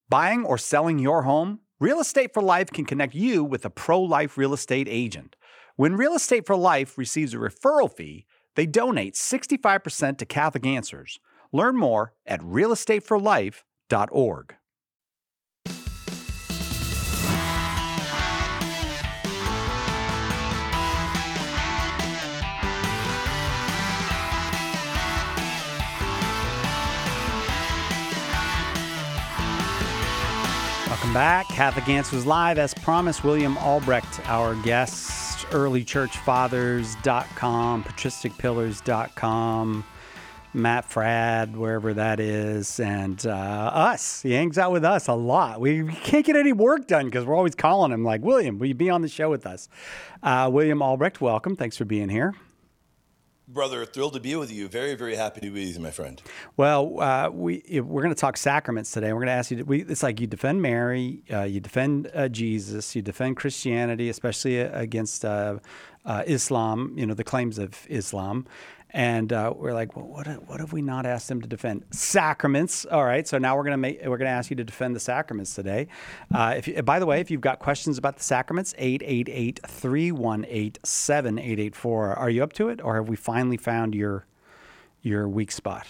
Buying or selling your home? Real Estate for Life can connect you with a pro-life real estate agent. When Real Estate for Life receives a referral fee, they donate 65% to Catholic Answers. Learn more at realestateforlife.org. Welcome back. Catholic Answers Live. As promised, William Albrecht, our guest, earlychurchfathers.com, patristicpillars.com, Matt Fradd, wherever that is, and us. He hangs out with us a lot. We can't get any work done because we're always calling him like, William, will you be on the show with us? William Albrecht, welcome. Thanks for being here. Brother, thrilled to be with you. Very, very happy to be with you, my friend. Well, we're going to talk sacraments today. We're going to ask you, it's like you defend Mary, you defend Jesus, you defend Christianity, especially against Islam, the claims of Islam. And we're like, well, what have we not asked them to defend? Sacraments. All right. So now we're going to ask you to defend the sacraments today. By the way, if you've got questions about the sacraments, 888-318-7884. Are you up to it, or have we finally found your weak spot?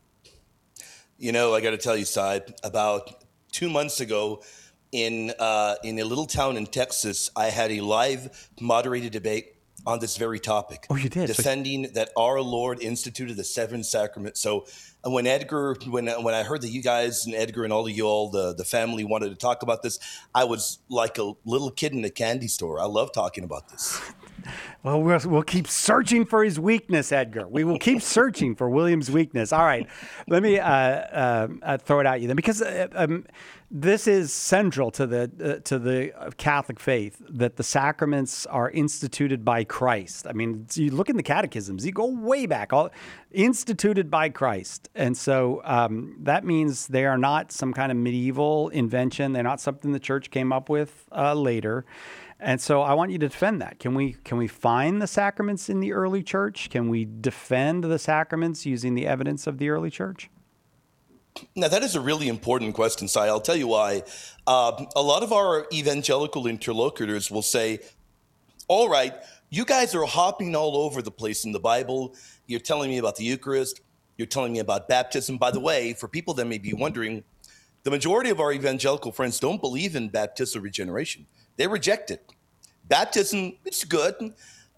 I got to tell you, Cy, about 2 months ago in a little town in Texas, I had a live moderated debate on this very topic. Oh, you did? Defending that our Lord instituted the seven sacraments. So when I heard that you guys and Edgar and all of you all, the family wanted to talk about this, I was like a little kid in a candy store. I love talking about this. Well, we'll keep searching for his weakness, Edgar. We will keep searching for William's weakness. All right. Let me throw it at you then, because this is central to the Catholic faith, that the sacraments are instituted by Christ. I mean, you look in the catechisms, you go way back, all instituted by Christ. And so that means they are not some kind of medieval invention. They're not something the church came up with later. And so I want you to defend that. Can we find the sacraments in the early church? Can we defend the sacraments using the evidence of the early church? Now, that is a really important question, Si. I'll tell you why. A lot of our evangelical interlocutors will say, all right, you guys are hopping all over the place in the Bible. You're telling me about the Eucharist. You're telling me about baptism. By the way, for people that may be wondering, the majority of our evangelical friends don't believe in baptismal regeneration. They reject it. Baptism, it's good.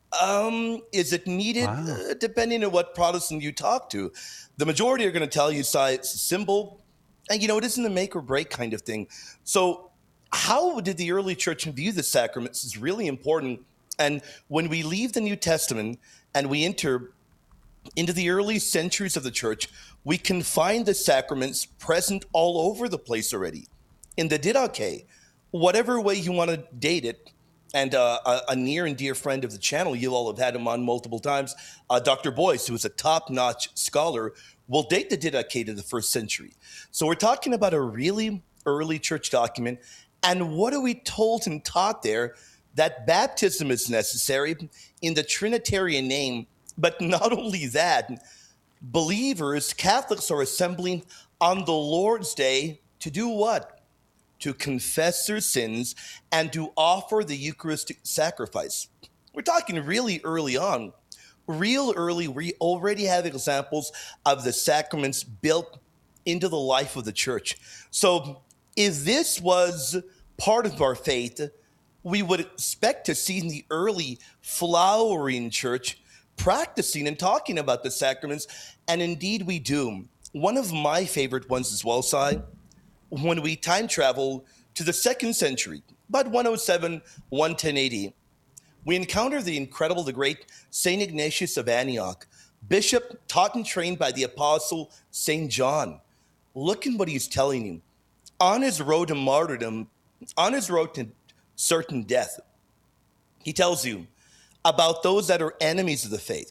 Is it needed? Wow. Depending on what Protestant you talk to. The majority are going to tell you, Si, it's a symbol. And, it isn't a make or break kind of thing. So how did the early church view the sacraments is really important. And when we leave the New Testament and we enter into the early centuries of the church, we can find the sacraments present all over the place already. In the Didache, whatever way you want to date it, and a near and dear friend of the channel, you all have had him on multiple times, Dr. Boyce, who is a top-notch scholar, will date the Didache to the 1st century. So we're talking about a really early church document. And what are we told and taught there? That baptism is necessary in the Trinitarian name. But not only that, believers, Catholics, are assembling on the Lord's Day to do what? To confess their sins and to offer the Eucharistic sacrifice. We're talking really early on. Real early, we already have examples of the sacraments built into the life of the church. So if this was part of our faith, we would expect to see in the early flowering church practicing and talking about the sacraments, and indeed we do. One of my favorite ones as well, Si, when we time travel to the 2nd century, about 107, 110 AD, we encounter the great St. Ignatius of Antioch, bishop taught and trained by the apostle St. John. Look at what he's telling you. On his road to martyrdom, on his road to certain death, he tells you about those that are enemies of the faith.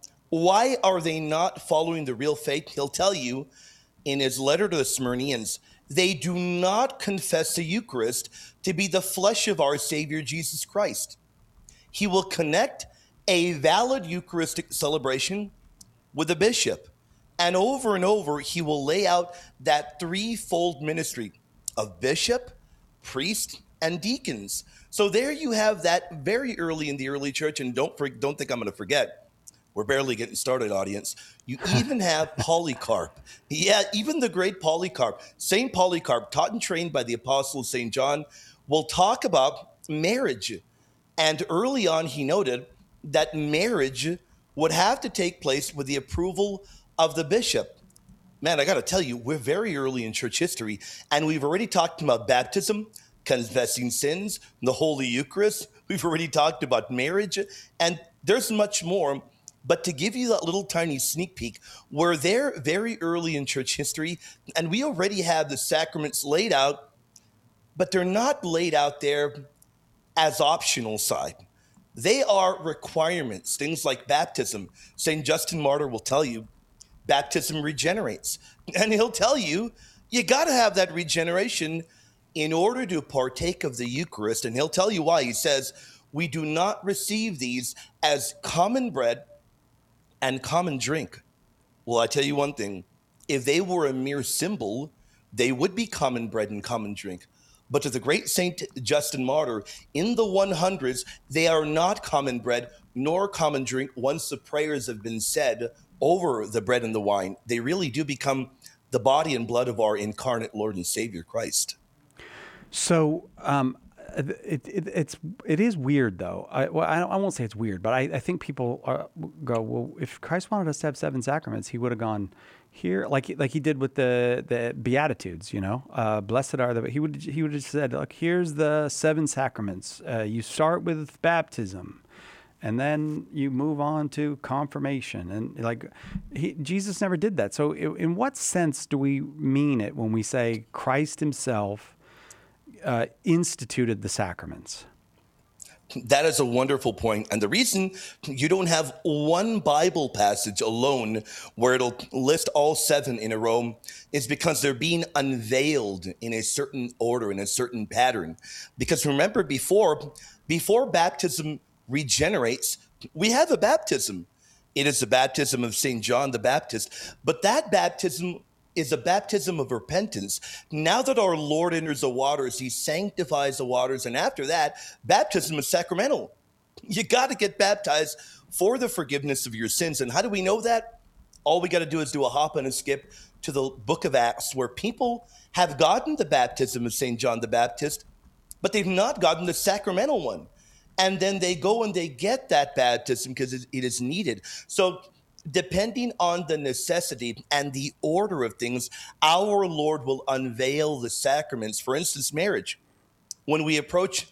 Why are they not following the real faith? He'll tell you in his letter to the Smyrnians, they do not confess the Eucharist to be the flesh of our Savior Jesus Christ. He will connect a valid Eucharistic celebration with a bishop. And over, he will lay out that threefold ministry of bishop, priest, and deacons. So there you have that very early in the early church. And don't think I'm going to forget. We're barely getting started, audience. You even have Polycarp. Yeah, even the great Polycarp. Saint Polycarp, taught and trained by the apostle Saint John, will talk about marriage. And early on, he noted that marriage would have to take place with the approval of the bishop. Man, I got to tell you, we're very early in church history, and we've already talked about baptism, confessing sins, the Holy Eucharist. We've already talked about marriage, and there's much more. But to give you that little tiny sneak peek, we're there very early in church history, and we already have the sacraments laid out, but they're not laid out there as optional side. They are requirements, things like baptism. St. Justin Martyr will tell you baptism regenerates. And he'll tell you, you got to have that regeneration in order to partake of the Eucharist. And he'll tell you why. He says, we do not receive these as common bread and common drink. Well, I tell you one thing, if they were a mere symbol, they would be common bread and common drink. But to the great Saint Justin Martyr, in the 100s, they are not common bread nor common drink once the prayers have been said over the bread and the wine. They really do become the body and blood of our incarnate Lord and Savior Christ. So it is weird, though. I won't say it's weird, but I think people go, well, if Christ wanted us to have 7 sacraments, he would have gone here, like he did with the Beatitudes. Blessed are the. He would have said, look, here's the 7 sacraments. You start with baptism, and then you move on to confirmation. And Jesus never did that. So in what sense do we mean it when we say Christ himself instituted the sacraments? That is a wonderful point. And the reason you don't have one Bible passage alone where it'll list all 7 in a row is because they're being unveiled in a certain order, in a certain pattern. Because remember, before baptism regenerates, we have a baptism. It is the baptism of St. John the Baptist. But that baptism is a baptism of repentance. Now that our Lord enters the waters, he sanctifies the waters. And after that, baptism is sacramental. You got to get baptized for the forgiveness of your sins. And how do we know that? All we got to do is do a hop and a skip to the book of Acts, where people have gotten the baptism of St. John the Baptist, but they've not gotten the sacramental one. And then they go and they get that baptism because it is needed. So depending on the necessity and the order of things, our Lord will unveil the sacraments. For instance, marriage. When we approach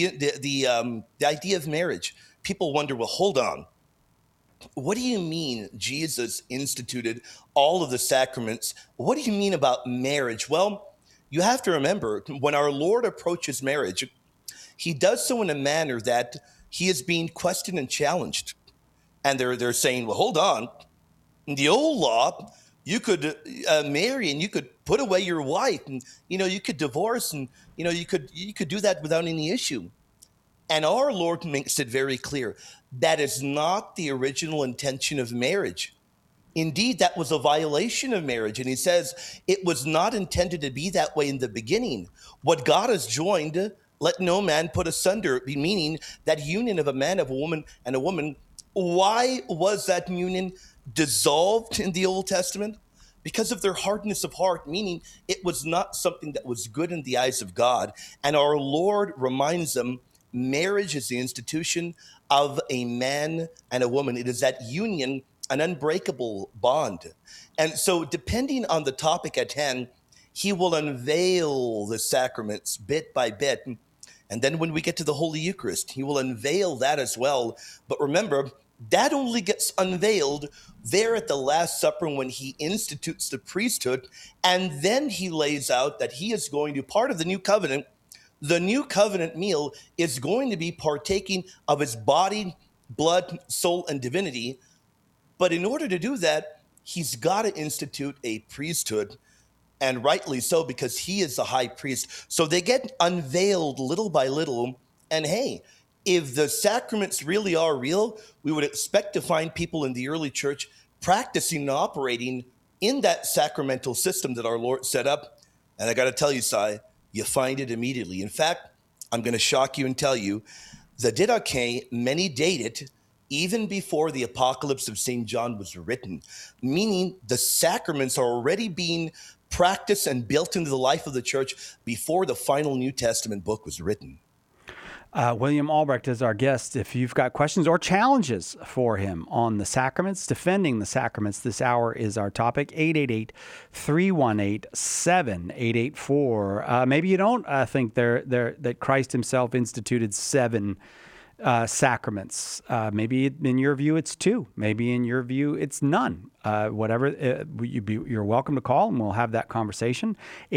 the idea of marriage, people wonder, well, hold on. What do you mean Jesus instituted all of the sacraments? What do you mean about marriage? Well, you have to remember, when our Lord approaches marriage, he does so in a manner that he is being questioned and challenged. And they're saying, well, hold on. In the old law, you could marry and you could put away your wife, and you could divorce, and you could do that without any issue. And our Lord makes it very clear that is not the original intention of marriage. Indeed, that was a violation of marriage. And he says it was not intended to be that way in the beginning. What God has joined, let no man put asunder, meaning that union of a man, of a woman, and a woman. Why was that union dissolved in the Old Testament? Because of their hardness of heart, meaning it was not something that was good in the eyes of God. And our Lord reminds them, marriage is the institution of a man and a woman. It is that union, an unbreakable bond. And so depending on the topic at hand, he will unveil the sacraments bit by bit. And then when we get to the Holy Eucharist, he will unveil that as well. But remember, that only gets unveiled there at the Last Supper when he institutes the priesthood. And then he lays out that he is going to, part of the new covenant, the new covenant meal is going to be partaking of his body, blood, soul, and divinity. But in order to do that, he's got to institute a priesthood. And rightly so, because he is the high priest. So they get unveiled little by little. And hey, if the sacraments really are real, we would expect to find people in the early church practicing and operating in that sacramental system that our Lord set up. And I got to tell you, Si, you find it immediately. In fact, I'm going to shock you and tell you the Didache, many date it even before the Apocalypse of St. John was written, meaning the sacraments are already being practiced and built into the life of the church before the final New Testament book was written. William Albrecht is our guest. If you've got questions or challenges for him on the sacraments, defending the sacraments, this hour is our topic. 888-318-7884. Maybe you don't think that Christ himself instituted 7 sacraments. Maybe in your view it's 2. Maybe in your view it's none. Whatever, you're welcome to call and we'll have that conversation.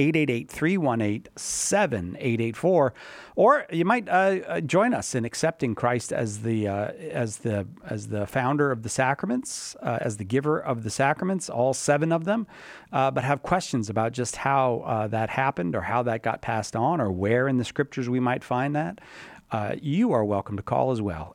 888-318-7884. Or you might join us in accepting Christ as the founder of the sacraments, as the giver of the sacraments, all 7 of them, but have questions about just how that happened or how that got passed on or where in the scriptures we might find that. You are welcome to call as well.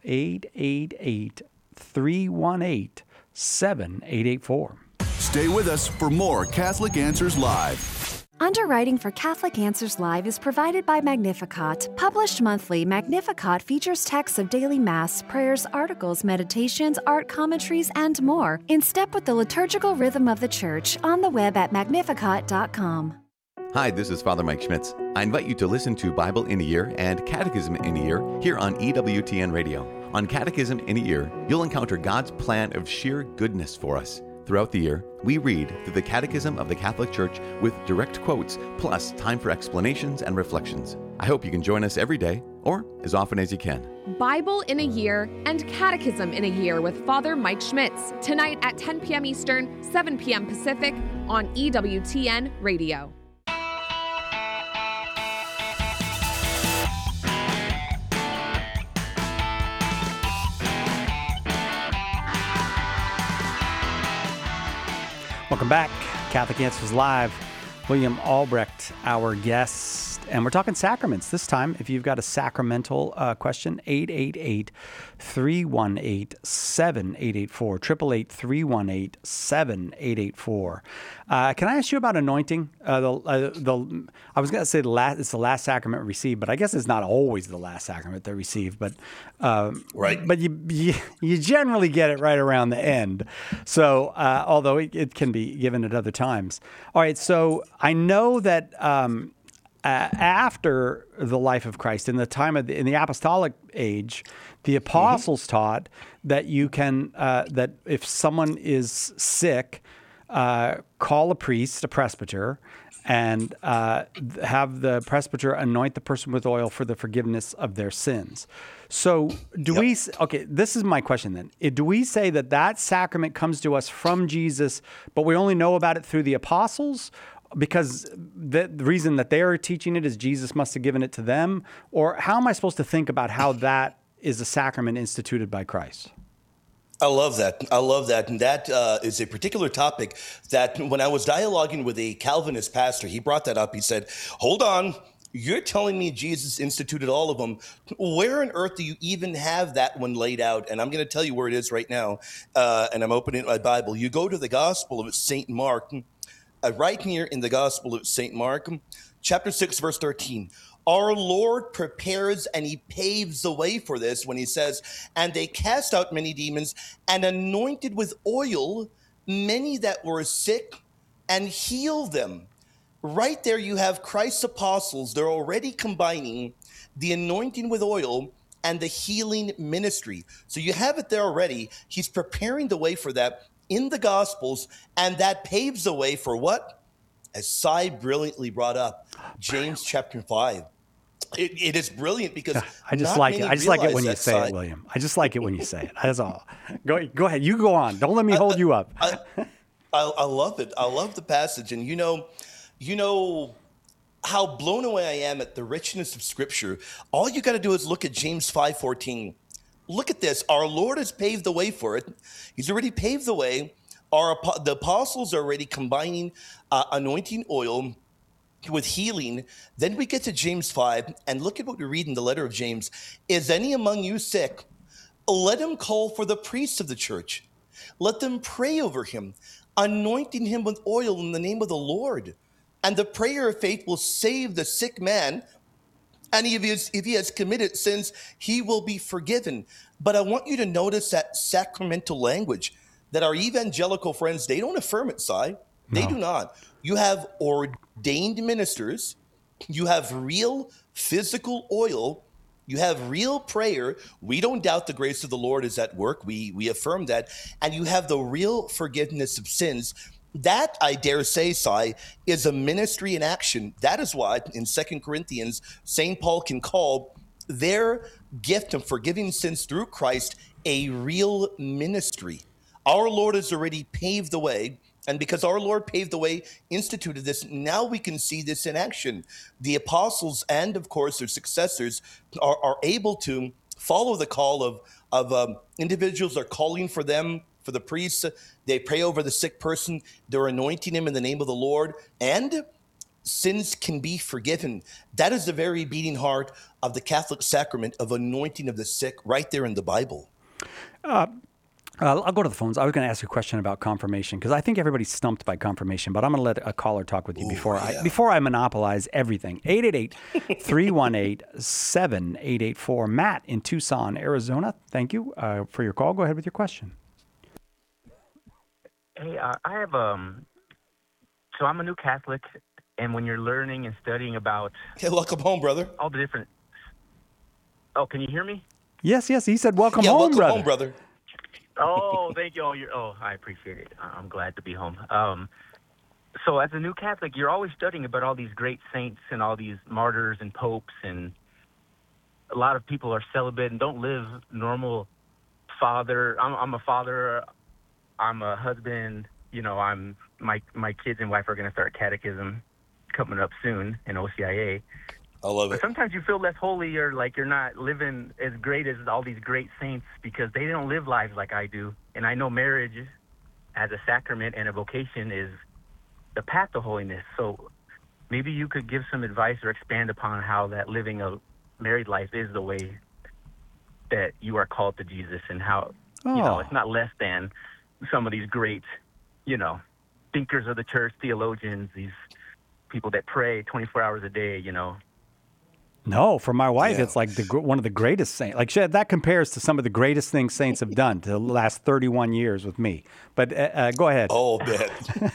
888-318-7884. Stay with us for more Catholic Answers Live. Underwriting for Catholic Answers Live is provided by Magnificat. Published monthly, Magnificat features texts of daily Mass, prayers, articles, meditations, art commentaries, and more, in step with the liturgical rhythm of the Church, on the web at magnificat.com. Hi, this is Father Mike Schmitz. I invite you to listen to Bible in a Year and Catechism in a Year here on EWTN Radio. On Catechism in a Year, you'll encounter God's plan of sheer goodness for us. Throughout the year, we read through the Catechism of the Catholic Church with direct quotes, plus time for explanations and reflections. I hope you can join us every day, or as often as you can. Bible in a Year and Catechism in a Year with Father Mike Schmitz, tonight at 10 p.m. Eastern, 7 p.m. Pacific on EWTN Radio. Welcome back. Catholic Answers Live. William Albrecht, our guest. And we're talking sacraments. This time, if you've got a sacramental question, 888-318-7884. 888-318-7884. Can I ask you about anointing? I was going to say it's the last sacrament received, but I guess it's not always the last sacrament they receive. But Right. But you generally get it right around the end. So although it can be given at other times. All right. So I know that after the life of Christ, in the apostolic age, the apostles taught that you can that if someone is sick, call a priest, a presbyter, and have the presbyter anoint the person with oil for the forgiveness of their sins. So okay, this is my question then. Do we say that sacrament comes to us from Jesus, but we only know about it through the apostles? Because the reason that they are teaching it is Jesus must have given it to them? Or how am I supposed to think about how that is a sacrament instituted by Christ? I love that. And that is a particular topic that when I was dialoguing with a Calvinist pastor, he brought that up. He said, hold on, you're telling me Jesus instituted all of them. Where on earth do you even have that one laid out? And I'm going to tell you where it is right now. And I'm opening my Bible. You go to the Gospel of St. Mark, right here in the Gospel of St. Mark, chapter 6, verse 13. Our Lord prepares and he paves the way for this when he says, and they cast out many demons and anointed with oil many that were sick and healed them. Right there you have Christ's apostles. They're already combining the anointing with oil and the healing ministry. So you have it there already. He's preparing the way for that in the Gospels, and that paves the way for what? As Cy brilliantly brought up, James chapter 5. It is brilliant because I just like it. I just like it when you say it, William. I just like it when you say it. That's all. Go ahead. You go on. Don't let me hold you up. I love it. I love the passage. And you know how blown away I am at the richness of Scripture. All you got to do is look at James 5:14. Look at this. Our Lord has paved the way for it. He's already paved the way. The apostles are already combining anointing oil with healing. Then we get to James 5, and look at what we read in the letter of James. Is any among you sick? Let him call for the priests of the church. Let them pray over him, anointing him with oil in the name of the Lord. And the prayer of faith will save the sick man. And if he has committed sins, he will be forgiven. But I want you to notice that sacramental language that our evangelical friends, they don't affirm it, Si. They do not. You have ordained ministers. You have real physical oil. You have real prayer. We don't doubt the grace of the Lord is at work. We affirm that. And you have the real forgiveness of sins. That, I dare say, Si, is a ministry in action. That is why in 2 Corinthians, St. Paul can call their gift of forgiving sins through Christ a real ministry. Our Lord has already paved the way. And because our Lord paved the way, instituted this, now we can see this in action. The apostles and, of course, their successors are able to follow the call of individuals are calling for them, for the priests. They pray over the sick person. They're anointing him in the name of the Lord. And sins can be forgiven. That is the very beating heart of the Catholic sacrament of anointing of the sick right there in the Bible. I'll go to the phones. I was going to ask you a question about confirmation because I think everybody's stumped by confirmation, but I'm going to let a caller talk with you before I monopolize everything. 888-318-7884. Matt in Tucson, Arizona. Thank you for your call. Go ahead with your question. Hey, I have so I'm a new Catholic, and when you're learning and studying about Welcome home, brother. all the different. Oh, can you hear me? Yes. He said, welcome welcome home, brother. Oh, thank you. I appreciate it. I'm glad to be home. So as a new Catholic, you're always studying about all these great saints and all these martyrs and popes, and a lot of people are celibate and don't live normal father. I'm a father. I'm a husband. You know, my kids and wife are going to start catechism coming up soon in OCIA. I love But it. sometimes you feel less holy, or like you're not living as great as all these great saints because they don't live lives like I do. And I know marriage as a sacrament and a vocation is the path to holiness. So maybe you could give some advice or expand upon how that living a married life is the way that you are called to Jesus, and how, it's not less than some of these great, thinkers of the church, theologians, these people that pray 24 hours a day, No, for my wife, it's like one of the greatest saints. Like that compares to some of the greatest things saints have done to the last 31 years with me. But go ahead. Oh, man.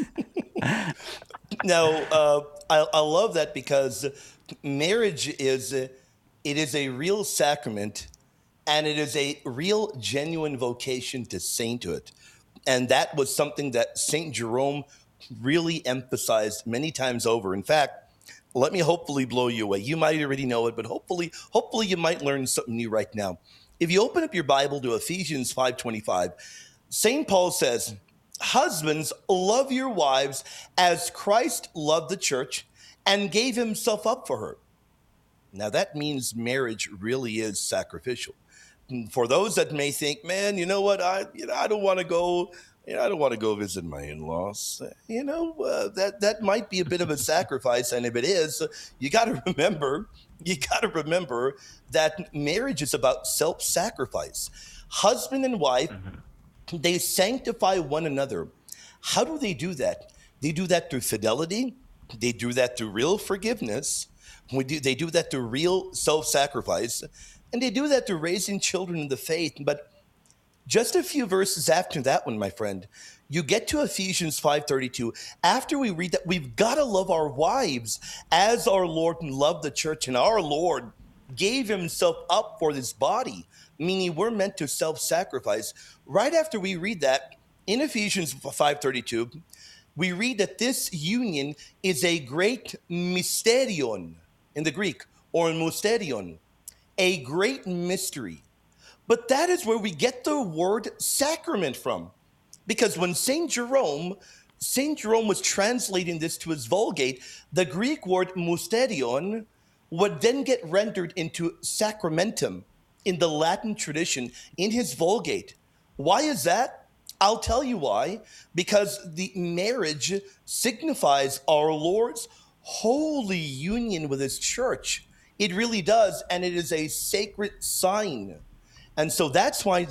No, I love that because marriage is a real sacrament, and it is a real, genuine vocation to sainthood. And that was something that St. Jerome really emphasized many times over. In fact, let me hopefully blow you away. You might already know it, but hopefully you might learn something new right now. If you open up your Bible to Ephesians 5:25, St. Paul says, "Husbands, love your wives as Christ loved the church and gave himself up for her." Now that means marriage really is sacrificial. For those that may think, man, you know what, I don't want to go. I don't want to go visit my in-laws. That might be a bit of a sacrifice, and if it is, you got to remember that marriage is about self-sacrifice. Husband and wife, they sanctify one another. How do they do that? They do that through fidelity. They do that through real forgiveness. They do that through real self-sacrifice, and they do that through raising children in the faith. But just a few verses after that one, my friend, you get to Ephesians 5:32. After we read that, we've got to love our wives as our Lord loved the church, and our Lord gave himself up for this body, meaning we're meant to self-sacrifice. Right after we read that, in Ephesians 5:32, we read that this union is a great mysterion in the Greek, or mysterion, a great mystery. But that is where we get the word sacrament from. Because when St. Jerome was translating this to his Vulgate, the Greek word mysterion would then get rendered into sacramentum in the Latin tradition in his Vulgate. Why is that? I'll tell you why. Because the marriage signifies our Lord's holy union with his church. It really does, and it is a sacred sign. And so that's why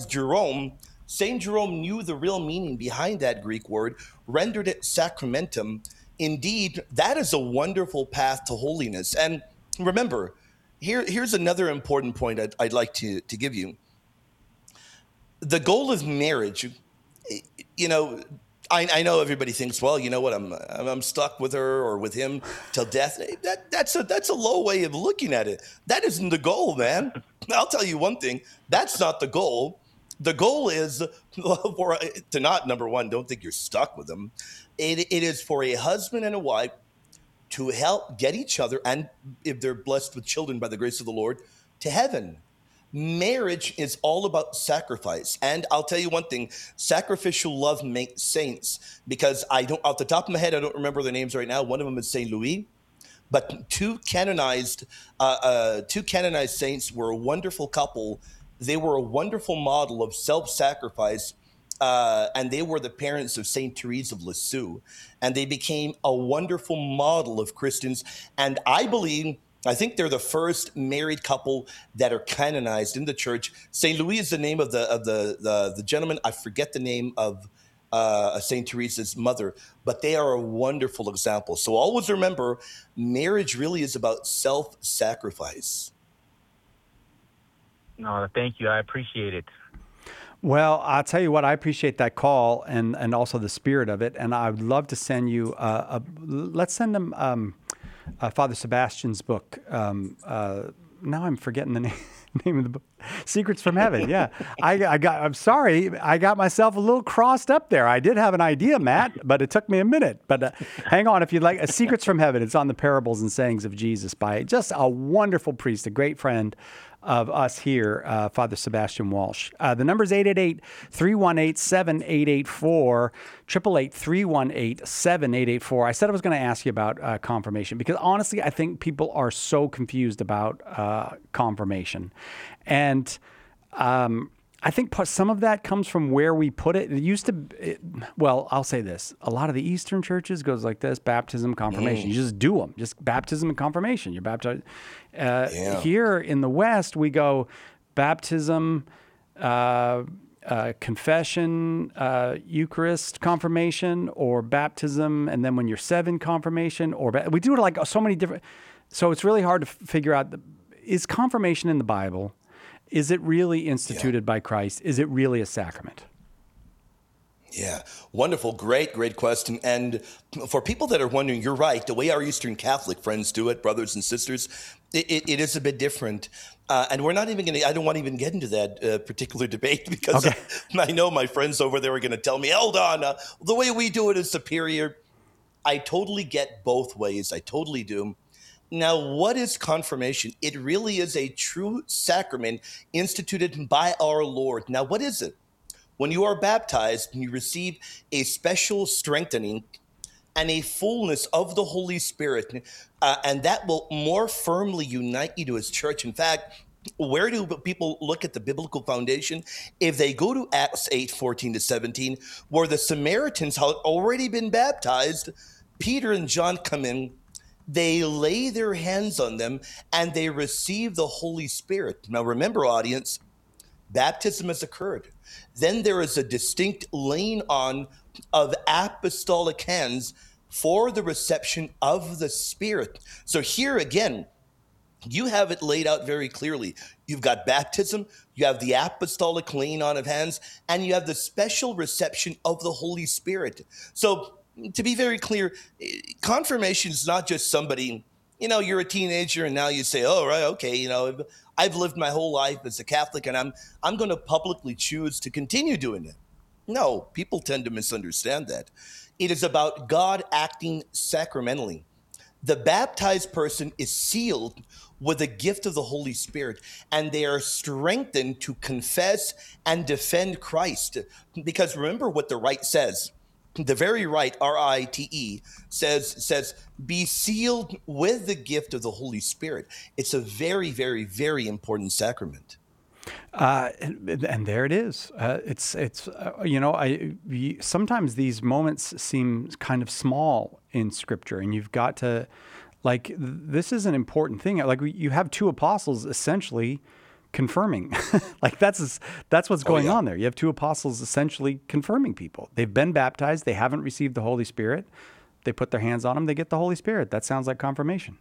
St. Jerome knew the real meaning behind that Greek word, rendered it sacramentum, indeed, that is a wonderful path to holiness. And remember, here's another important point I'd like to give you. The goal of marriage, you know, I know everybody thinks, well, you know what, I'm stuck with her or with him till death. That's a low way of looking at it. That isn't the goal, man. I'll tell you one thing. That's not the goal. The goal is to not, number one, don't think you're stuck with them. It is for a husband and a wife to help get each other, and if they're blessed with children by the grace of the Lord, to heaven. Marriage is all about sacrifice. And I'll tell you one thing, sacrificial love makes saints, because off the top of my head, I don't remember their names right now. One of them is St. Louis, but two canonized saints were a wonderful couple. They were a wonderful model of self-sacrifice, and they were the parents of St. Therese of Lisieux, and they became a wonderful model of Christians. And I think they're the first married couple that are canonized in the church. St. Louis is the name of the gentleman. I forget the name of St. Teresa's mother, but they are a wonderful example. So always remember, marriage really is about self-sacrifice. No, thank you. I appreciate it. Well, I'll tell you what, I appreciate that call and also the spirit of it. And I would love to send you, let's send them Father Sebastian's book. Now I'm forgetting the name of the book. Secrets from Heaven. Yeah. I'm sorry. I got myself a little crossed up there. I did have an idea, Matt, but it took me a minute. But hang on, if you'd like, Secrets from Heaven. It's on the parables and sayings of Jesus by just a wonderful priest, a great friend of us here, Father Sebastian Walsh. The number is 888-318-7884, 888-318-7884. I said I was going to ask you about confirmation, because honestly, I think people are so confused about confirmation. And I think some of that comes from where we put it. It used to, I'll say this. A lot of the Eastern churches goes like this: baptism, confirmation. You just do them. Just baptism and confirmation. You're baptized. Here in the West, we go baptism, confession, Eucharist, confirmation, or baptism, and then when you're 7, confirmation, or we do it like so many different. So it's really hard to figure out, is confirmation in the Bible? Is it really instituted by Christ? Is it really a sacrament? Yeah, wonderful. Great question. And for people that are wondering, you're right. The way our Eastern Catholic friends do it, brothers and sisters, it is a bit different. And we're not even going to, I don't want to even get into that particular debate, because I know my friends over there are going to tell me, hold on, the way we do it is superior. I totally get both ways. I totally do. Now, what is confirmation? It really is a true sacrament instituted by our Lord. Now, what is it? When you are baptized, you receive a special strengthening and a fullness of the Holy Spirit, and that will more firmly unite you to His church. In fact, where do people look at the biblical foundation? If they go to Acts 8:14-17, where the Samaritans had already been baptized, Peter and John come in, they lay their hands on them, and they receive the Holy Spirit. Now, remember, audience, baptism has occurred. Then there is a distinct laying on of apostolic hands for the reception of the Spirit. So here again, you have it laid out very clearly. You've got baptism, you have the apostolic laying on of hands, and you have the special reception of the Holy Spirit. So to be very clear, confirmation is not just somebody, you're a teenager and now you say, oh, right, okay, I've lived my whole life as a Catholic and I'm going to publicly choose to continue doing it. No, people tend to misunderstand that. It is about God acting sacramentally. The baptized person is sealed with the gift of the Holy Spirit, and they are strengthened to confess and defend Christ. Because remember what the rite says. The very rite, R-I-T-E, says, be sealed with the gift of the Holy Spirit. It's a very, very, very important sacrament. And there it is. Sometimes these moments seem kind of small in Scripture, and you've got to, this is an important thing. You have 2 apostles essentially confirming. That's what's going on there. You have 2 apostles essentially confirming people. They've been baptized. They haven't received the Holy Spirit. they put their hands on them, they get the Holy Spirit. That sounds like confirmation.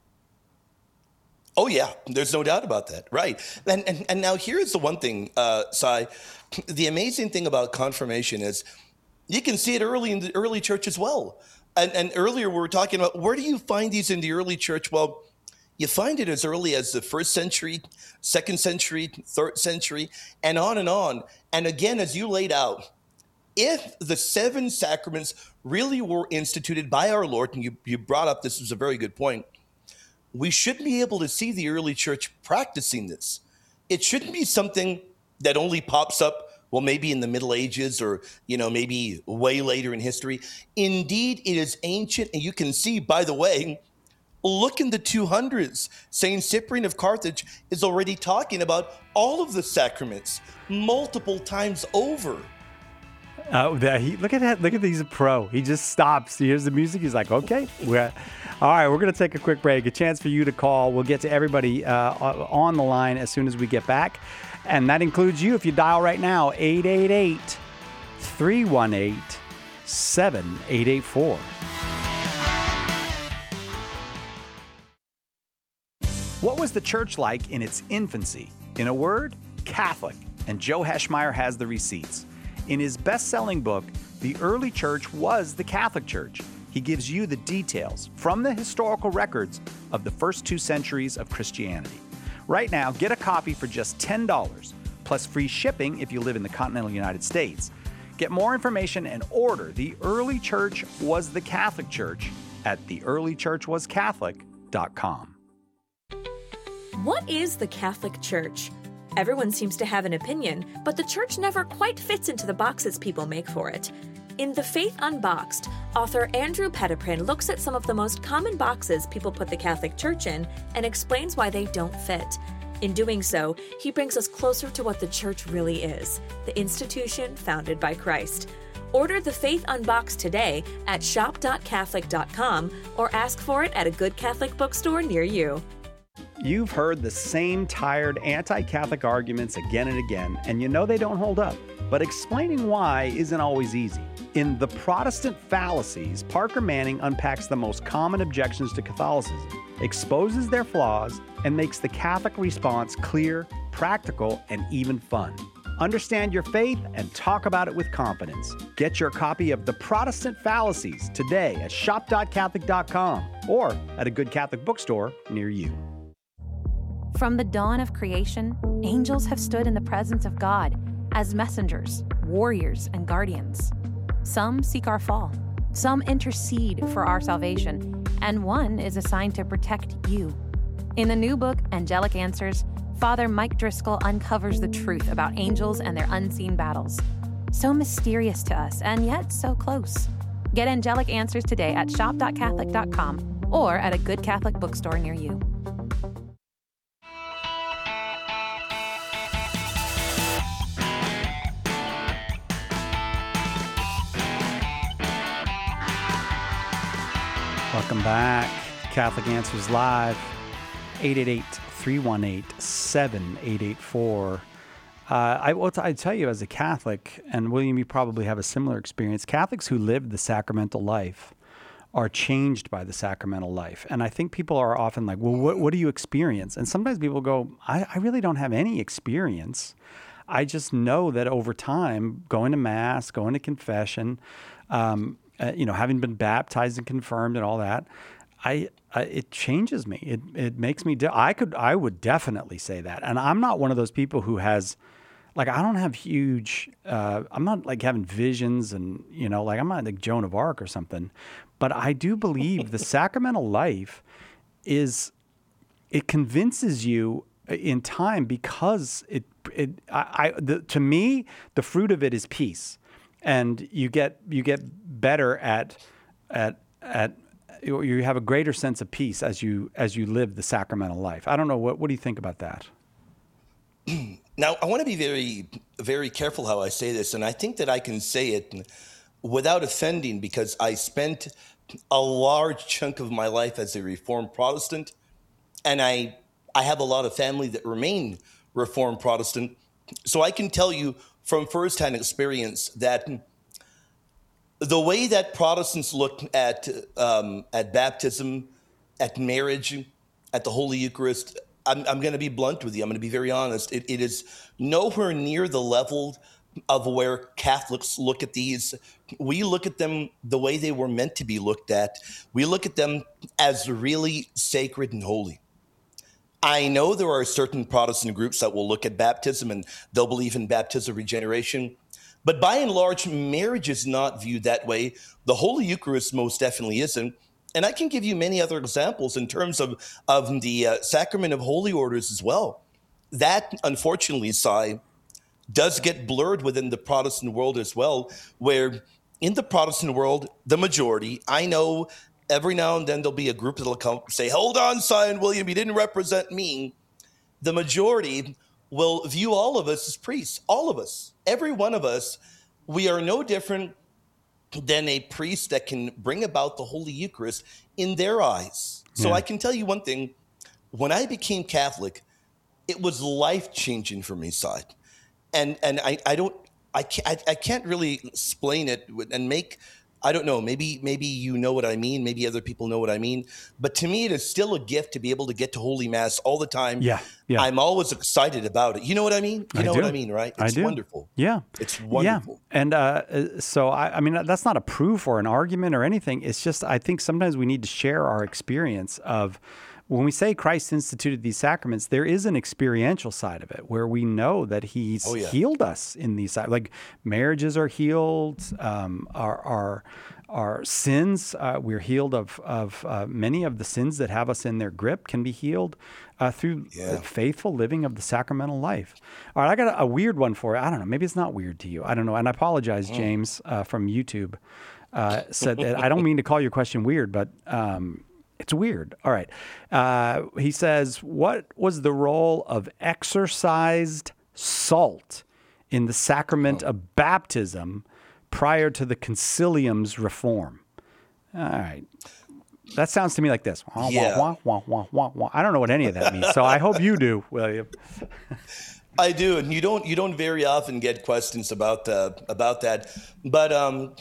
Oh, yeah, there's no doubt about that. Right. And now here's the one thing, Cy. The amazing thing about confirmation is you can see it early in the early church as well. And earlier we were talking about, where do you find these in the early church? Well, you find it as early as the 1st century, 2nd century, 3rd century, and on and on. And again, as you laid out, if the 7 sacraments really were instituted by our Lord, and you brought up, this was a very good point, we should be able to see the early church practicing this. It shouldn't be something that only pops up, well, maybe in the Middle Ages or, maybe way later in history. Indeed, it is ancient. And you can see, by the way, look in the 200s. St. Cyprian of Carthage is already talking about all of the sacraments multiple times over. Look at that. Look at these pro. He just stops. He hears the music. He's like, okay. All right, we're going to take a quick break. A chance for you to call. We'll get to everybody on the line as soon as we get back. And that includes you if you dial right now, 888-318-7884. What was the church like in its infancy? In a word, Catholic. And Joe Heschmeyer has the receipts. In his best-selling book, The Early Church Was the Catholic Church, he gives you the details from the historical records of the first 2 centuries of Christianity. Right now, get a copy for just $10, plus free shipping if you live in the continental United States. Get more information and order The Early Church Was the Catholic Church at theearlychurchwascatholic.com. What is the Catholic Church? Everyone seems to have an opinion, but the church never quite fits into the boxes people make for it. In The Faith Unboxed, author Andrew Petiprin looks at some of the most common boxes people put the Catholic Church in and explains why they don't fit. In doing so, he brings us closer to what the church really is, the institution founded by Christ. Order The Faith Unboxed today at shop.catholic.com or ask for it at a good Catholic bookstore near you. You've heard the same tired anti-Catholic arguments again and again, and you know they don't hold up. But explaining why isn't always easy. In The Protestant Fallacies, Parker Manning unpacks the most common objections to Catholicism, exposes their flaws, and makes the Catholic response clear, practical, and even fun. Understand your faith and talk about it with confidence. Get your copy of The Protestant Fallacies today at shop.catholic.com or at a good Catholic bookstore near you. From the dawn of creation, angels have stood in the presence of God as messengers, warriors, and guardians. Some seek our fall, some intercede for our salvation, and one is assigned to protect you. In the new book, Angelic Answers, Father Mike Driscoll uncovers the truth about angels and their unseen battles. So mysterious to us, and yet so close. Get Angelic Answers today at shop.catholic.com or at a good Catholic bookstore near you. Welcome back. Catholic Answers Live, 888-318-7884. I tell you, as a Catholic, and William, you probably have a similar experience, Catholics who live the sacramental life are changed by the sacramental life. And I think people are often like, well, what do you experience? And sometimes people go, I really don't have any experience. I just know that over time, going to Mass, going to confession, having been baptized and confirmed and all that, it changes me. It makes me. I would definitely say that. And I'm not one of those people who has, I don't have huge. I'm not like having visions and I'm not like Joan of Arc or something. But I do believe the sacramental life it convinces you in time because to me the fruit of it is peace. And you get better at you have a greater sense of peace as you live the sacramental life. I don't know, what do you think about that? Now, I want to be very, very careful how I say this, and I think that I can say it without offending because I spent a large chunk of my life as a Reformed Protestant, and I have a lot of family that remain Reformed Protestant, so I can tell you from firsthand experience that the way that Protestants look at baptism, at marriage, at the Holy Eucharist, I'm going to be blunt with you. I'm going to be very honest. It is nowhere near the level of where Catholics look at these. We look at them the way they were meant to be looked at. We look at them as really sacred and holy. I know there are certain Protestant groups that will look at baptism and they'll believe in baptism regeneration. But by and large, marriage is not viewed that way. The Holy Eucharist most definitely isn't. And I can give you many other examples in terms of the sacrament of holy orders as well. That, unfortunately, Si, does get blurred within the Protestant world as well, where in the Protestant world, the majority, I know every now and then there'll be a group that'll come and say, hold on, Si and William, you didn't represent me. The majority will view all of us as priests, all of us, every one of us. We are no different than a priest that can bring about the Holy Eucharist in their eyes. So I can tell you one thing. When I became Catholic, it was life-changing for me, Si. And I can't really explain it and make, I don't know, maybe you know what I mean, maybe other people know what I mean, but to me it is still a gift to be able to get to Holy Mass all the time. Yeah. I'm always excited about it. You know what I mean? You know what I mean, right? It's wonderful. Yeah. It's wonderful. Yeah. And so, I mean, that's not a proof or an argument or anything. It's just, I think sometimes we need to share our experience of, when we say Christ instituted these sacraments, there is an experiential side of it where we know that he's healed us in these, like marriages are healed, our sins, we're healed of many of the sins that have us in their grip can be healed through faithful living of the sacramental life. All right, I got a weird one for you. I don't know, maybe it's not weird to you. I don't know. And I apologize, James from YouTube said that I don't mean to call your question weird, but it's weird. All right. He says, what was the role of exorcised salt in the sacrament of baptism prior to the concilium's reform? All right. That sounds to me like this. I don't know what any of that means. So I hope you do, William. I do. And you don't very often get questions about that. But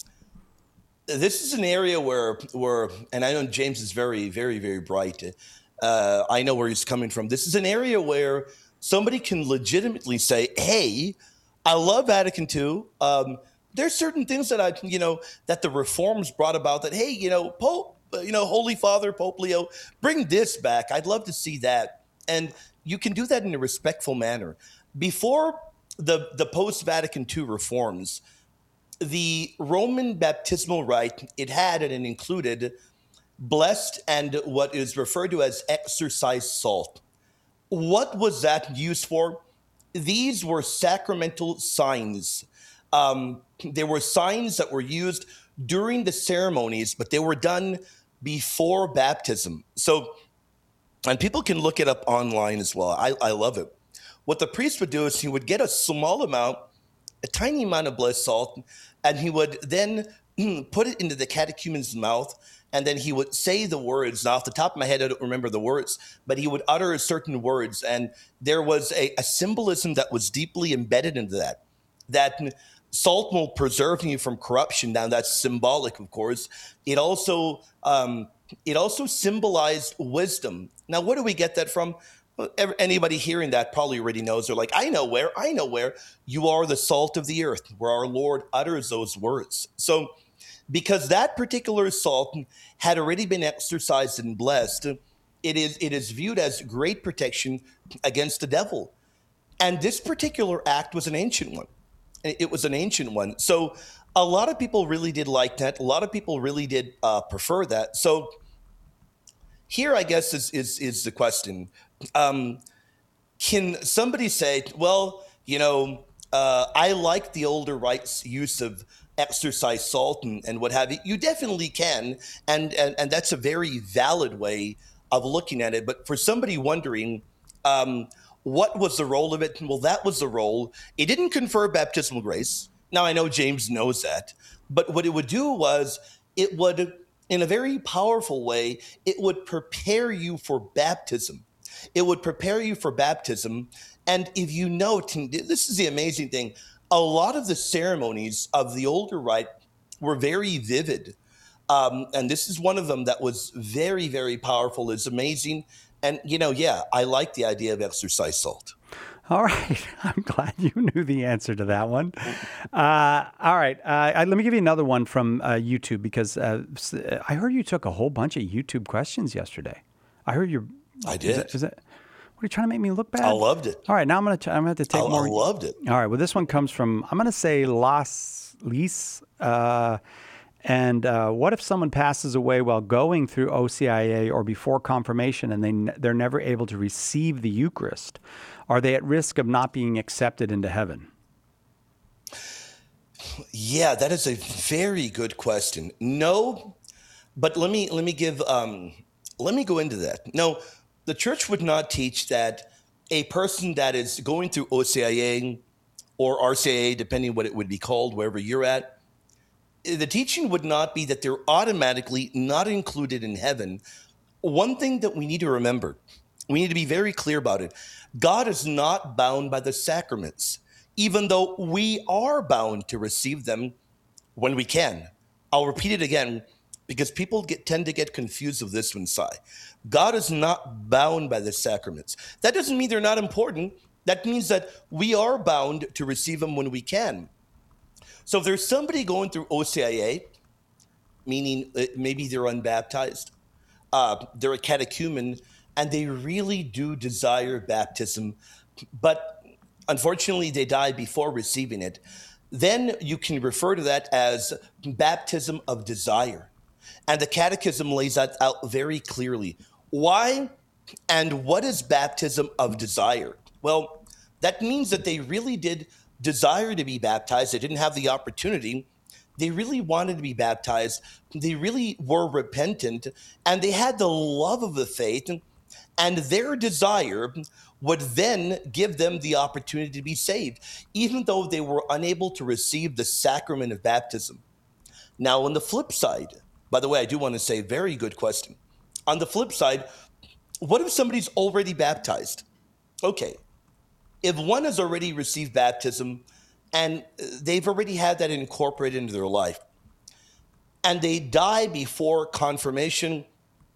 this is an area where, and I know James is very, very, very bright. I know where he's coming from. This is an area where somebody can legitimately say, hey, I love Vatican II. There's certain things that that the reforms brought about that, hey, Pope, Holy Father, Pope Leo, bring this back. I'd love to see that. And you can do that in a respectful manner. Before the post-Vatican II reforms, the Roman baptismal rite, it had and it included blessed and what is referred to as exorcised salt. What was that used for? These were sacramental signs. They were signs that were used during the ceremonies, but they were done before baptism. So, and people can look it up online as well. I love it. What the priest would do is he would get a small amount, a tiny amount of blessed salt, and he would then put it into the catechumen's mouth, and then he would say the words. Now, off the top of my head, I don't remember the words, but he would utter certain words, and there was a symbolism that was deeply embedded into that salt will preserve you from corruption. Now, that's symbolic, of course. It also symbolized wisdom. Now, where do we get that from? Anybody hearing that probably already knows. They're like, I know where. You are the salt of the earth, where our Lord utters those words. So because that particular salt had already been exorcised and blessed, it is viewed as great protection against the devil. And this particular act was an ancient one. It was an ancient one. So a lot of people really did like that. A lot of people really did prefer that. So here, I guess, is the question. Can somebody say, well, I like the older rite's use of exorcised salt and what have you? You definitely can. And that's a very valid way of looking at it. But for somebody wondering, what was the role of it? Well, that was the role. It didn't confer baptismal grace. Now, I know James knows that. But what it would do was it would, in a very powerful way, it would prepare you for baptism. It would prepare you for baptism. And if you note, and this is the amazing thing, a lot of the ceremonies of the older rite were very vivid. And this is one of them that was very, very powerful. It's amazing. And, I like the idea of exercise salt. All right. I'm glad you knew the answer to that one. All right. Let me give you another one from YouTube, because I heard you took a whole bunch of YouTube questions yesterday. I heard you. I did. What are you trying to make me look bad? I loved it. All right. Now I'm going to have to take more. I loved it. All right. Well, this one comes from, I'm going to say Las Lis. And what if someone passes away while going through OCIA or before confirmation, and they're never able to receive the Eucharist? Are they at risk of not being accepted into heaven? Yeah, that is a very good question. No, but let me go into that. No, the church would not teach that a person that is going through OCIA or RCIA, depending on what it would be called, wherever you're at, the teaching would not be that they're automatically not included in heaven. One thing that we need to remember, we need to be very clear about it. God is not bound by the sacraments, even though we are bound to receive them when we can. I'll repeat it again, because people tend to get confused with this one, Sai. God is not bound by the sacraments. That doesn't mean they're not important. That means that we are bound to receive them when we can. So if there's somebody going through OCIA, meaning maybe they're unbaptized, they're a catechumen, and they really do desire baptism, but unfortunately they die before receiving it, then you can refer to that as baptism of desire. And the Catechism lays that out very clearly. Why and what is baptism of desire? Well, that means that they really did desire to be baptized. They didn't have the opportunity. They really wanted to be baptized. They really were repentant, and they had the love of the faith, and their desire would then give them the opportunity to be saved, even though they were unable to receive the sacrament of baptism. Now, on the flip side, by the way, I do want to say, very good question. On the flip side, what if somebody's already baptized? Okay. If one has already received baptism and they've already had that incorporated into their life, and they die before confirmation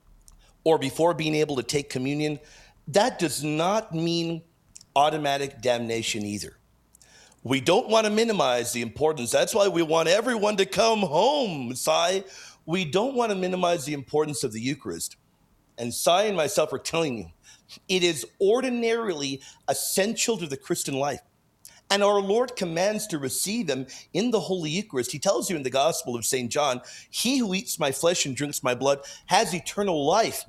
or before being able to take communion, that does not mean automatic damnation either. We don't want to minimize the importance. That's why we want everyone to come home, Sai. We don't want to minimize the importance of the Eucharist. And Sai and myself are telling you, it is ordinarily essential to the Christian life. And our Lord commands to receive them in the Holy Eucharist. He tells you in the Gospel of St. John, he who eats my flesh and drinks my blood has eternal life.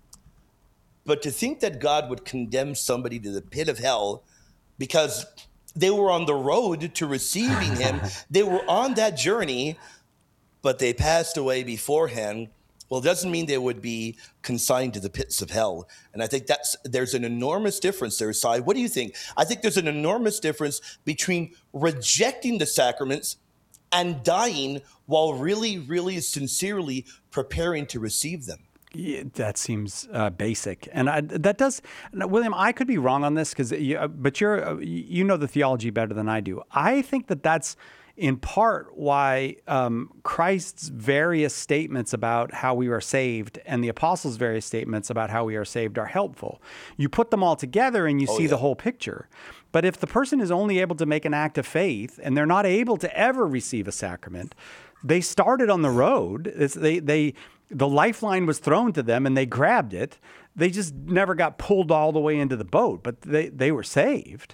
But to think that God would condemn somebody to the pit of hell because they were on the road to receiving him, they were on that journey, but they passed away beforehand, well, it doesn't mean they would be consigned to the pits of hell. And I think there's an enormous difference there, Sai. What do you think? I think there's an enormous difference between rejecting the sacraments and dying while really, really sincerely preparing to receive them. Yeah, that seems basic, and that does. William, I could be wrong on this, but you know the theology better than I do. I think that's in part why Christ's various statements about how we are saved and the apostles' various statements about how we are saved are helpful. You put them all together and you see the whole picture. But if the person is only able to make an act of faith and they're not able to ever receive a sacrament, they started on the road. The lifeline was thrown to them and they grabbed it. They just never got pulled all the way into the boat, but they were saved.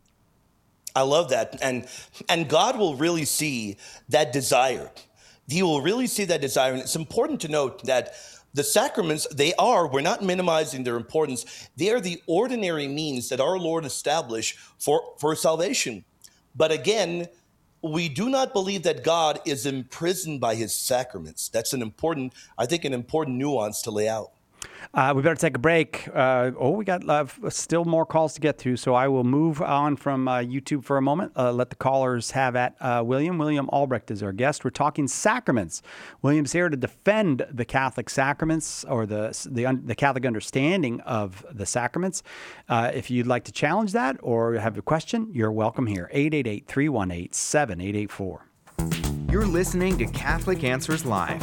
I love that. And God will really see that desire. He will really see that desire. And it's important to note that the sacraments, we're not minimizing their importance. They are the ordinary means that our Lord established for salvation. But again, we do not believe that God is imprisoned by his sacraments. That's an important nuance to lay out. We better take a break. We got still more calls to get to, so I will move on from YouTube for a moment. Let the callers have at William. William Albrecht is our guest. We're talking sacraments. William's here to defend the Catholic sacraments or the Catholic understanding of the sacraments. If you'd like to challenge that or have a question, you're welcome here. 888-318-7884. You're listening to Catholic Answers Live.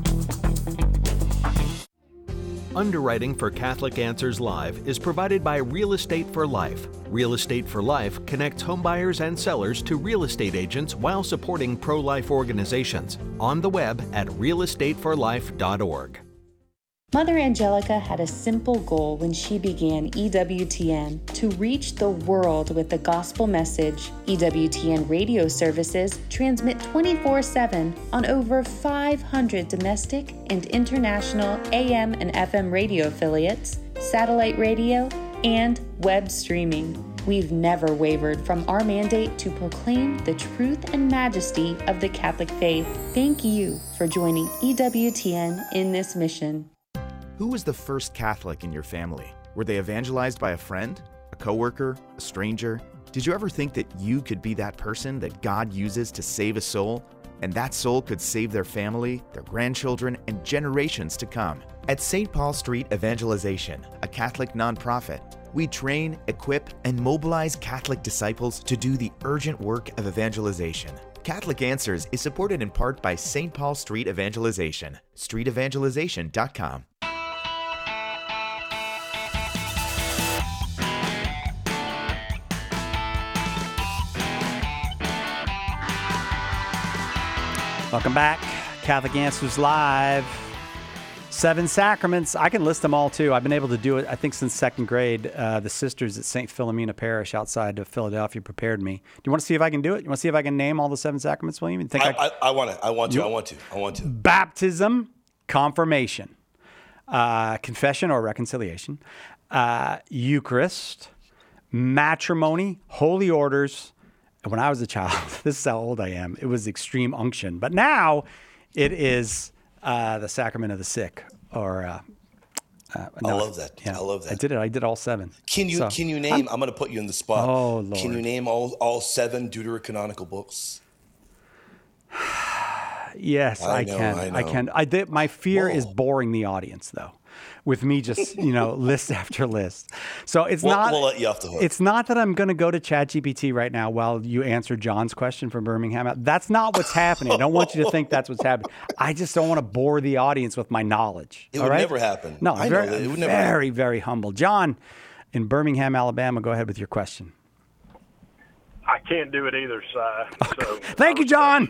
Underwriting for Catholic Answers Live is provided by Real Estate for Life. Real Estate for Life connects homebuyers and sellers to real estate agents while supporting pro-life organizations. On the web at realestateforlife.org. Mother Angelica had a simple goal when she began EWTN: to reach the world with the gospel message. EWTN radio services transmit 24/7 on over 500 domestic and international AM and FM radio affiliates, satellite radio, and web streaming. We've never wavered from our mandate to proclaim the truth and majesty of the Catholic faith. Thank you for joining EWTN in this mission. Who was the first Catholic in your family? Were they evangelized by a friend, a coworker, a stranger? Did you ever think that you could be that person that God uses to save a soul? And that soul could save their family, their grandchildren, and generations to come. At St. Paul Street Evangelization, a Catholic nonprofit, we train, equip, and mobilize Catholic disciples to do the urgent work of evangelization. Catholic Answers is supported in part by St. Paul Street Evangelization, streetevangelization.com. Welcome back. Catholic Answers Live. 7 sacraments. I can list them all, too. I've been able to do it, I think, since second grade. The sisters at St. Philomena Parish outside of Philadelphia prepared me. Do you want to see if I can do it? You want to see if I can name all the 7 sacraments, William? You think I want to. Baptism, confirmation, confession or reconciliation, Eucharist, matrimony, holy orders. And when I was a child, this is how old I am, it was extreme unction. But now it is the sacrament of the sick. Or I love that. Yeah, I love that. I did it. I did all 7. Can you name? I'm going to put you in the spot. Oh, Lord. Can you name all 7 deuterocanonical books? Yes, I can. My fear is boring the audience, though, with me just, list after list. So it's not. We'll let you off the hook. It's not that I'm going to go to ChatGPT right now while you answer John's question from Birmingham. That's not what's happening. I don't want you to think that's what's happening. I just don't want to bore the audience with my knowledge. It would never happen. No, I know that. It would never very, very humble. John, in Birmingham, Alabama, go ahead with your question. I can't do it either, Si. So, Thank you, John.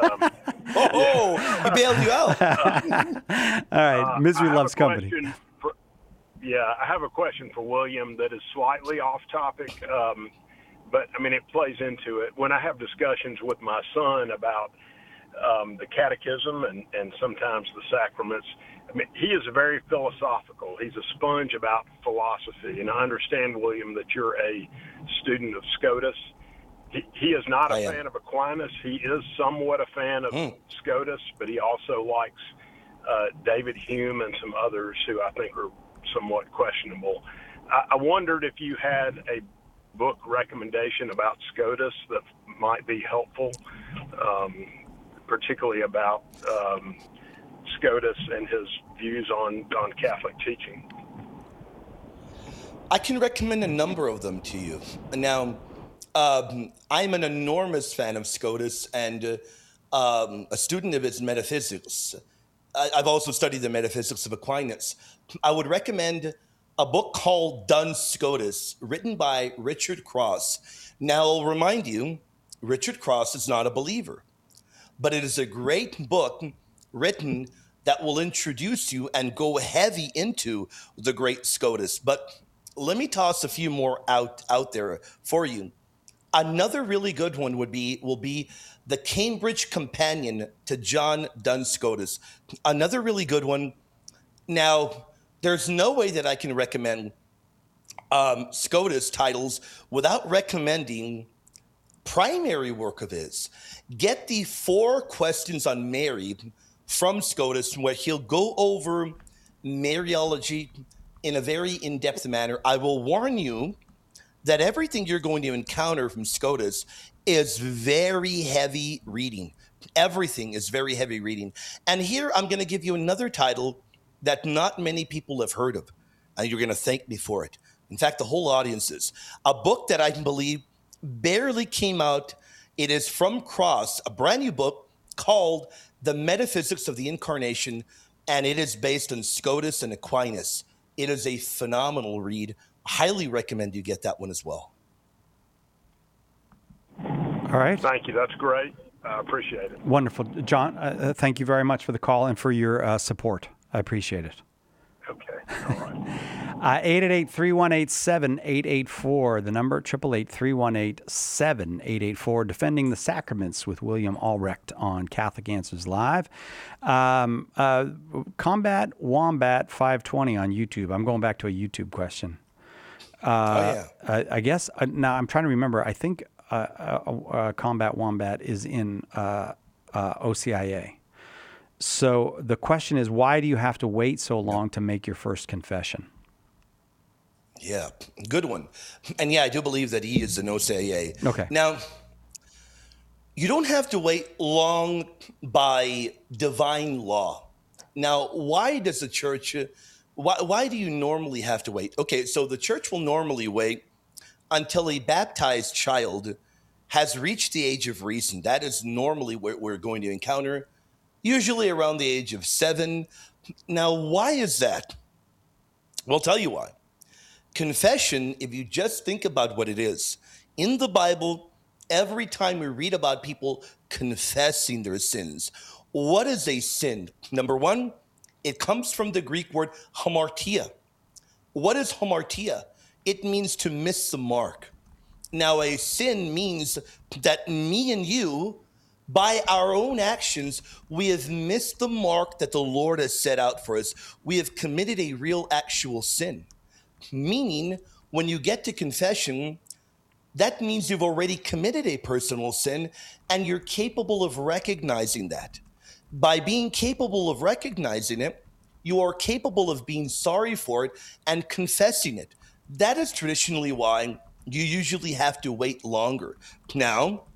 He bailed you out. All right. Misery loves company. I have a question for William that is slightly off topic, but it plays into it. When I have discussions with my son about the catechism and sometimes the sacraments, he is very philosophical. He's a sponge about philosophy. And I understand, William, that you're a student of Scotus. He is not a fan of Aquinas. He is somewhat a fan of Scotus, but he also likes David Hume and some others who I think are somewhat questionable. I wondered if you had a book recommendation about Scotus that might be helpful, particularly about Scotus and his views on Catholic teaching. I can recommend a number of them to you. Now, I'm an enormous fan of Scotus and a student of his metaphysics. I've also studied the metaphysics of Aquinas. I would recommend a book called Duns Scotus, written by Richard Cross. Now, I'll remind you, Richard Cross is not a believer, but it is a great book written that will introduce you and go heavy into the great Scotus. But let me toss a few more out there for you. Another really good one will be the Cambridge Companion to John Duns Scotus. Another really good one. Now, there's no way that I can recommend Scotus titles without recommending primary work of his. Get the 4 questions on Mary from Scotus, where he'll go over Mariology in a very in-depth manner. I will warn you that everything you're going to encounter from Scotus is very heavy reading. Everything is very heavy reading. And here I'm going to give you another title that not many people have heard of, and you're going to thank me for it. In fact, the whole audience is. A book that I believe barely came out. It is from Cross, a brand new book called The Metaphysics of the Incarnation, and it is based on Scotus and Aquinas. It is a phenomenal read. Highly recommend you get that one as well. All right. Thank you. That's great. I appreciate it. Wonderful. John, thank you very much for the call and for your support. I appreciate it. Okay. All right. 888-318-7884, the number, 888-318-7884, Defending the Sacraments with William Albrecht on Catholic Answers Live. Combat Wombat 520 on YouTube. I'm going back to a YouTube question. I guess, now I'm trying to remember, I think Combat Wombat is in OCIA. So the question is, why do you have to wait so long to make your first confession? Yeah, good one. And yeah, I do believe that he is an OCIA. Okay. Now, you don't have to wait long by divine law. Now, why does the church, why do you normally have to wait? Okay, so the church will normally wait until a baptized child has reached the age of reason. That is normally what we're going to encounter, usually around the age of 7. Now, why is that? Well, I'll tell you why. Confession, if you just think about what it is, in the Bible, every time we read about people confessing their sins, what is a sin? Number one, it comes from the Greek word hamartia. What is hamartia? It means to miss the mark. Now, a sin means that me and you, by our own actions, we have missed the mark that the Lord has set out for us. We have committed a real, actual sin. Meaning, when you get to confession, that means you've already committed a personal sin and you're capable of recognizing that. By being capable of recognizing it, you are capable of being sorry for it and confessing it. That is traditionally why you usually have to wait longer. Now,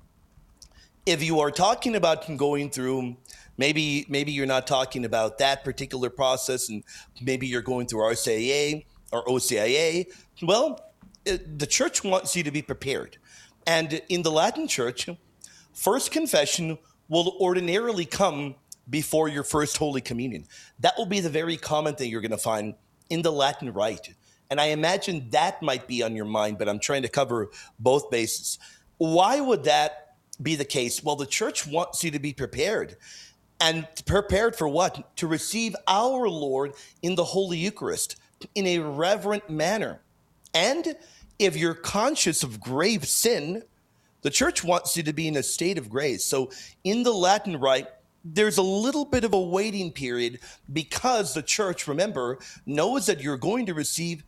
if you are talking about going through, maybe you're not talking about that particular process, and maybe you're going through RCIA or OCIA, well, the church wants you to be prepared. And in the Latin Church, first confession will ordinarily come before your first Holy Communion. That will be the very common thing you're going to find in the Latin Rite. And I imagine that might be on your mind, but I'm trying to cover both bases. Why would that be the case? Well, the church wants you to be prepared. And prepared for what? To receive our Lord in the Holy Eucharist in a reverent manner. And if you're conscious of grave sin, the church wants you to be in a state of grace. So in the Latin Rite, there's a little bit of a waiting period because the church, remember, knows that you're going to receive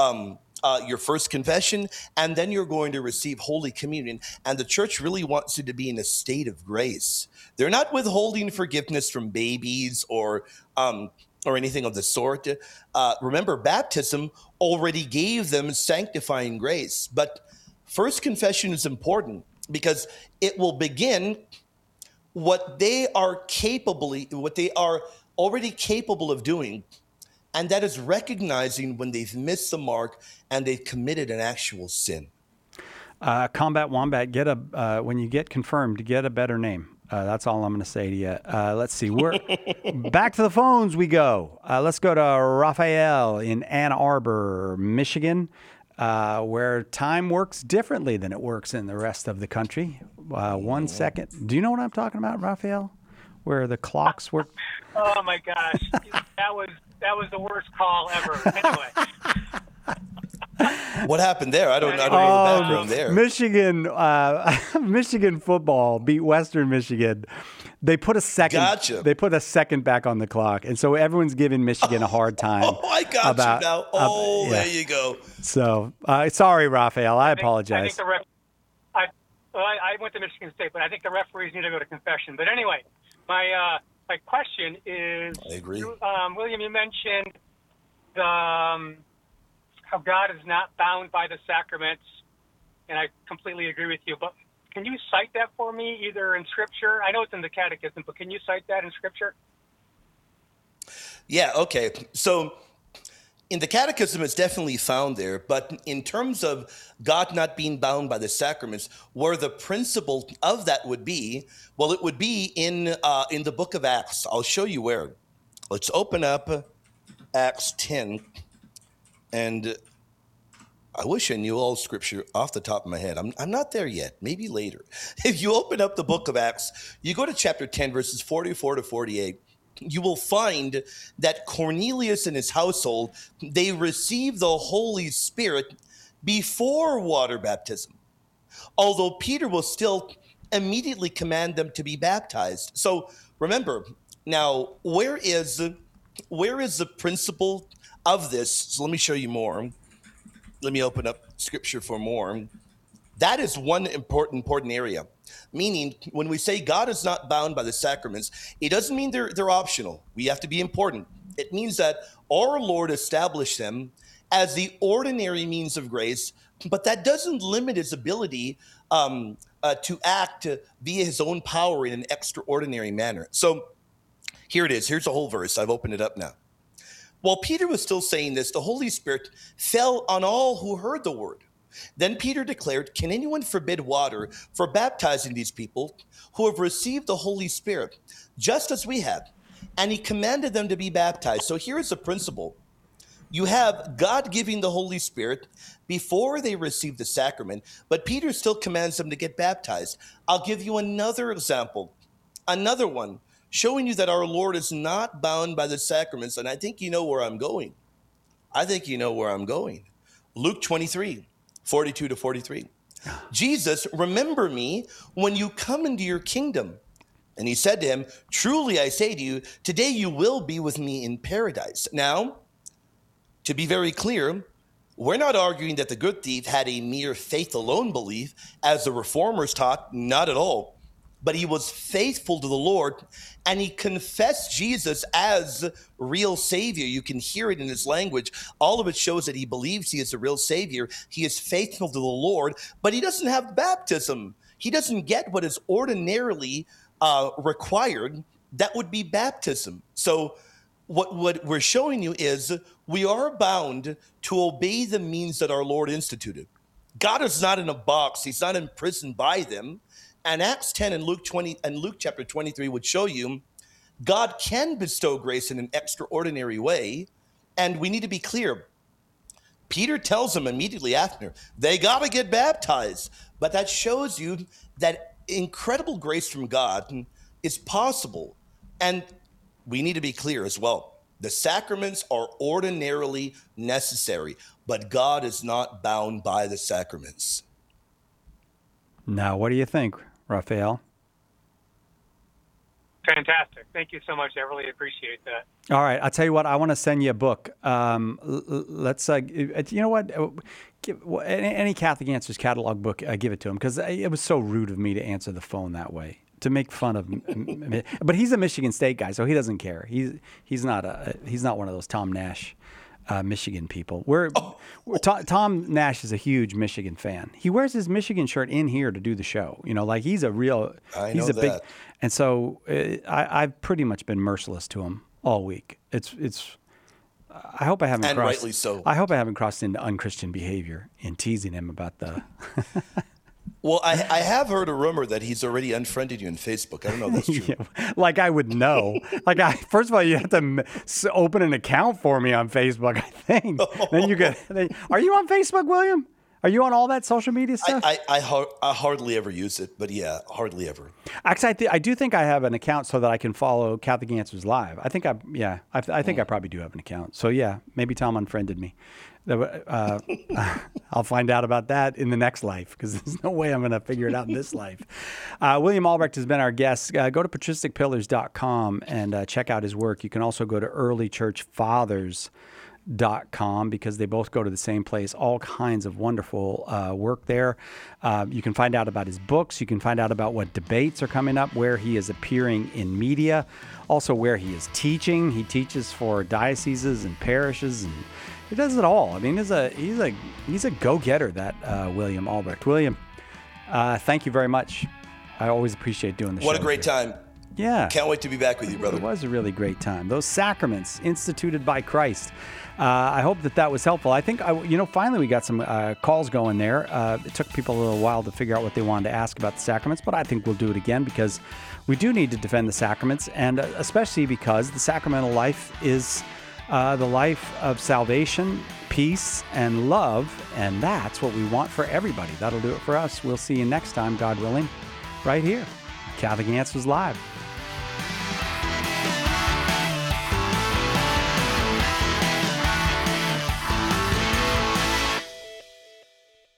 your first confession, and then you're going to receive Holy Communion. And the church really wants you to be in a state of grace. They're not withholding forgiveness from babies or anything of the sort. Remember, baptism already gave them sanctifying grace. But first confession is important because it will begin what they are already capable of doing, and that is recognizing when they've missed the mark and they've committed an actual sin. Combat Wombat, when you get confirmed, get a better name. That's all I'm going to say to you. Let's see. We're back to the phones we go. Let's go to Raphael in Ann Arbor, Michigan, where time works differently than it works in the rest of the country. 1 second. Do you know what I'm talking about, Raphael? Where the clocks work? Oh my gosh, that was the worst call ever. Anyway. What happened there? I don't know the background there. Michigan football beat Western Michigan. They put a second. Gotcha. They put a second back on the clock, and so everyone's giving Michigan a hard time. Oh, I got you now. There you go. So sorry, Raphael. I apologize. I think the ref. I went to Michigan State, but I think the referees need to go to confession. But anyway, my question is, I agree. William, you mentioned how God is not bound by the sacraments, and I completely agree with you. But can you cite that for me, either in Scripture? I know it's in the Catechism, but can you cite that in Scripture? Yeah, okay. So in the Catechism, it's definitely found there. But in terms of God not being bound by the sacraments, where the principle of that would be, well, it would be in the book of Acts. I'll show you where. Let's open up Acts 10. And I wish I knew all scripture off the top of my head. I'm not there yet. Maybe later. If you open up the book of Acts, you go to chapter 10, verses 44 to 48. You will find that Cornelius and his household, they received the Holy Spirit before water baptism, although Peter will still immediately command them to be baptized. So remember, now, where is the principle of this? So let me show you more. Let me open up scripture for more. That is one important area. Meaning, when we say God is not bound by the sacraments, it doesn't mean they're optional. We have to be important. It means that our Lord established them as the ordinary means of grace, but that doesn't limit his ability to act via his own power in an extraordinary manner. So here it is. Here's the whole verse. I've opened it up now. While Peter was still saying this, the Holy Spirit fell on all who heard the word. Then Peter declared, "Can anyone forbid water for baptizing these people who have received the Holy Spirit, just as we have?" And he commanded them to be baptized. So here is the principle. You have God giving the Holy Spirit before they receive the sacrament, but Peter still commands them to get baptized. I'll give you another example, another one, showing you that our Lord is not bound by the sacraments. And I think you know where I'm going. Luke 23. 42 to 43. Jesus, remember me when you come into your kingdom. And he said to him, "Truly I say to you, today you will be with me in paradise." Now, to be very clear, we're not arguing that the good thief had a mere faith alone belief, as the reformers taught, not at all. But he was faithful to the Lord, and he confessed Jesus as real Savior. You can hear it in his language. All of it shows that he believes he is the real Savior. He is faithful to the Lord, but he doesn't have baptism. He doesn't get what is ordinarily required. That would be baptism. So what we're showing you is we are bound to obey the means that our Lord instituted. God is not in a box. He's not imprisoned by them. And Acts 10 and Luke 20 and Luke chapter 23 would show you God can bestow grace in an extraordinary way. And we need to be clear. Peter tells them immediately after, they got to get baptized. But that shows you that incredible grace from God is possible. And we need to be clear as well. The sacraments are ordinarily necessary, but God is not bound by the sacraments. Now, what do you think, Raphael? Fantastic. Thank you so much. I really appreciate that. All right. I'll tell you what. I want to send you a book. Let's, you know what? Any Catholic Answers catalog book, give it to him, because it was so rude of me to answer the phone that way, to make fun of him. But he's a Michigan State guy, so he doesn't care. He's not one of those Tom Nash Michigan people. Tom Nash is a huge Michigan fan. He wears his Michigan shirt in here to do the show. You know, like he's a big, and so I've pretty much been merciless to him all week. I hope I haven't and crossed, rightly so. I hope I haven't crossed into unchristian behavior in teasing him about the. Well, I have heard a rumor that he's already unfriended you on Facebook. I don't know if that's true. Yeah, like I would know. First of all, you have to open an account for me on Facebook, I think. Then you get. Are you on Facebook, William? Are you on all that social media stuff? I hardly ever use it, but yeah, hardly ever. Actually, I do think I have an account so that I can follow Catholic Answers Live. I think I probably do have an account. So yeah, maybe Tom unfriended me. I'll find out about that in the next life, because there's no way I'm going to figure it out in this life. William Albrecht has been our guest. Go to patristicpillars.com and check out his work. You can also go to earlychurchfathers.com, because they both go to the same place. All kinds of wonderful work there. You can find out about his books. You can find out about what debates are coming up, where he is appearing in media, also where he is teaching. He teaches for dioceses and parishes, and he does it all. I mean, he's a go-getter, that William Albrecht. William, thank you very much. I always appreciate doing the show. What a great time. Yeah. Can't wait to be back with you, brother. It was a really great time. Those sacraments instituted by Christ. I hope that was helpful. I think, finally we got some calls going there. It took people a little while to figure out what they wanted to ask about the sacraments, but I think we'll do it again because we do need to defend the sacraments, and especially because the sacramental life is the life of salvation, peace, and love, and that's what we want for everybody. That'll do it for us. We'll see you next time, God willing, right here, Catholic Answers Live.